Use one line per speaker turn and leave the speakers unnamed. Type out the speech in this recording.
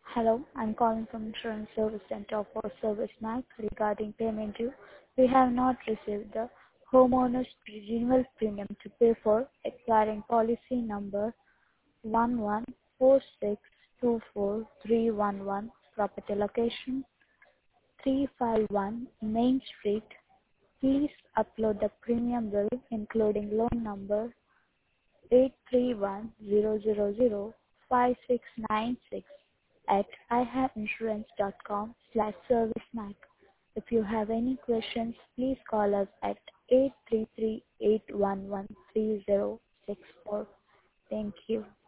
Hello, I'm calling from Insurance Service Center for Service Mac regarding payment due. We have not received the homeowner's renewal premium to pay for expiring policy number 114624311, property location 351 Main Street. Please upload the premium bill including loan number 831005696 at ihaveinsurance.com/servicemac. If you have any questions, please call us at 833-811-3064. Thank you.